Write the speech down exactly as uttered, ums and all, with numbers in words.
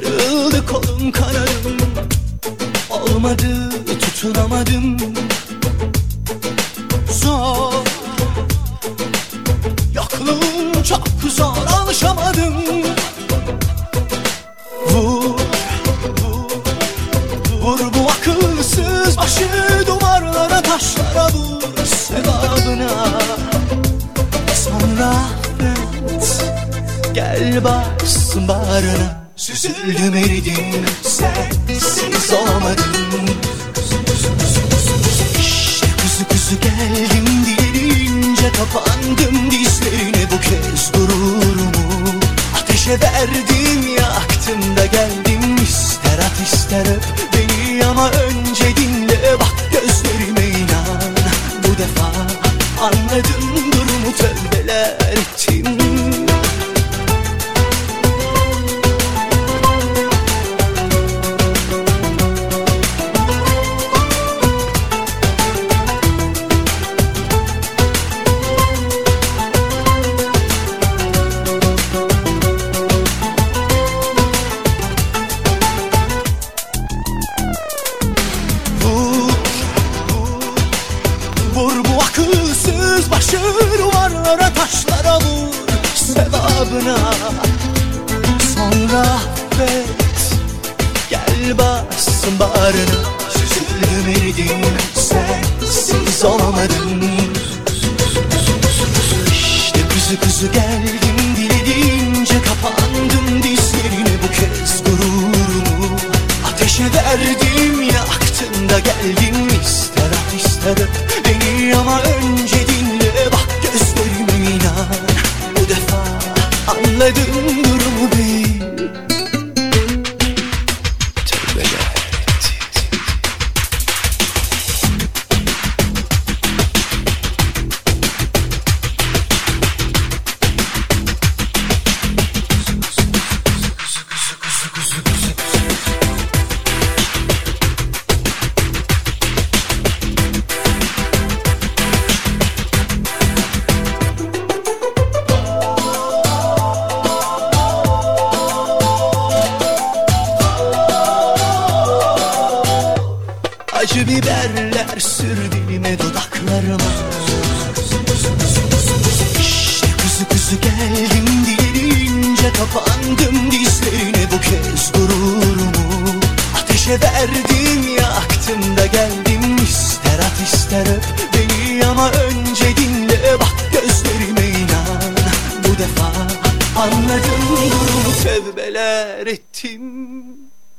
Kırıldı kolum kanadım, olmadı tutunamadım. Zor, yokluğun çok zor, alışamadım. Vur, vur, vur bu akılsız başı duvarlara, taşlara vur sevabına. Sonra affet, gel bassın bağrına. Süzüldüm eridim, sensiz olamadım. İşte kuzu kuzu geldim diyerince kapandım dizlerine. Bu kez gururumu ateşe verdim, yaktım da geldim. İster at ister öp beni ama önce dinle, bak gözlerime inan. Bu defa anladım durumu, tövbeler ettim. Vur bu akılsız başı duvarlara, taşlara vur sevabına. Sonra affet, gel bassın bağrına. Süzüldüm eridim, sensiz olamadım. İşte kuzu kuzu geldim dilediğince kapandım dizlerine. Bu kez gururumu ateşe verdim, yaktım da geldim. İster at ister öp beni ama önce dinle, bak gözlerime inan. Bu defa anladım durumu değil. Tövbeler. Acı biberler sür dilime, dudaklarıma. İşte kuzu kuzu geldim diyerince kapandım dizlerine. Bu kez gururumu ateşe verdim, yaktım da geldim. İster at ister öp beni ama önce dinle, bak gözlerime inan. Bu defa anladım durumu, tövbeler ettim.